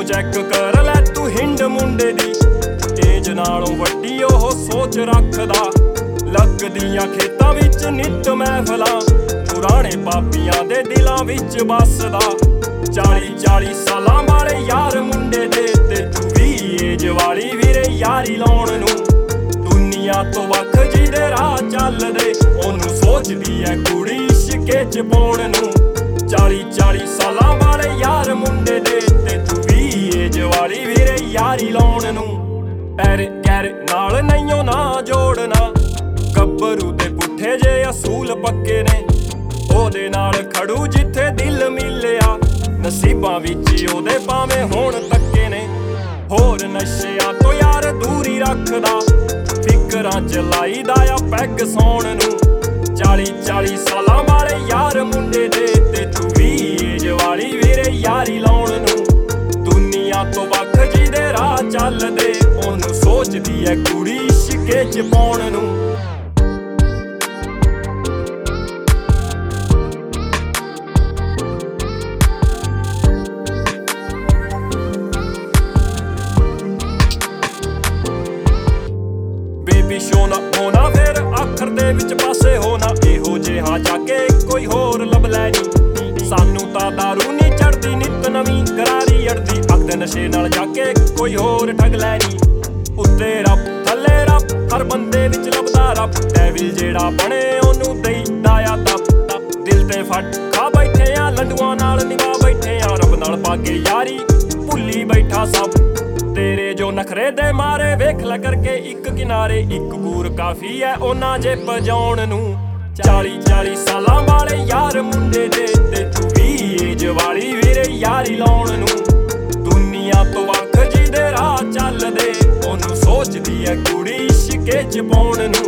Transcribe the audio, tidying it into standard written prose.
check कर लै तू हिंड मुंडे दी एज नालों वड्डी ओह सोच रखदा लगदियां खेतां विच नित महफलां पुराने पापियां दे दिलां विच बसदा 40-40 सालां वाले यार मुंडे दे ते तू 20 एज वाली वीरे यारी लाउण नूं दुनिया तो वख जिहदे राह चलदे ओनू सोचदी ऐ कुड़ी इश्के च पाउण नूं 40-40 सालां वाले यार मुंडे दे ते तू 20 एज वाली वीरे यारी लाउण नूं पैर गैर नाल नईओ ना जोड़ना गब्बरू दे पुट्ठे जे असूल पक्के ने ओदे नाल खड़ू जिथे दिल मिलिया नसीबां विच ओदे भावें होण तक्के ने होर नशियां तो यार दूरी रखदा फिकरां च लाईदा आ पैग सौण नूं 40-40 सालां वाले यार मुंडे दे ते तू 20 एज वाली वीरे यारी लाउण नूं दुनिया तो वख जिहदे राह चलदे ओनू सोचदी ऐ कुड़ी इश्के च पाउण नूं पिछों ना होना फिर आखर दे विच पासे होना इहो जिहा जाके कोई होर लभ लैनी सानू तां दारू नी चढ़दी नित नवीं करारी अड़दी अगदे नशे नाल जाके कोई होर ठग लैनी उत्ते रब थल्ले रब हर बंदे विच लभदा रब डेविल जेड़ा बने ओनू देईदा आ तप दिल ते फट खा बैठे आ लंडुआं नाल निभा बैठे आ रब नाल पाके यारी भुल्ली बैठा सब तेरे जो नखरे दे मारे वेख लै करके इक किनारे इक गूर काफी है ओना जे पजाउण नूं 40-40 सालां वाले यार मुंडे दे ते तू 20 एज वाली वीरे यारी लाउण नूं दुनिया तो वख जिहदे राह चलदे ओनू सोचदी ऐ कुड़ी इश्के च पाउण नूं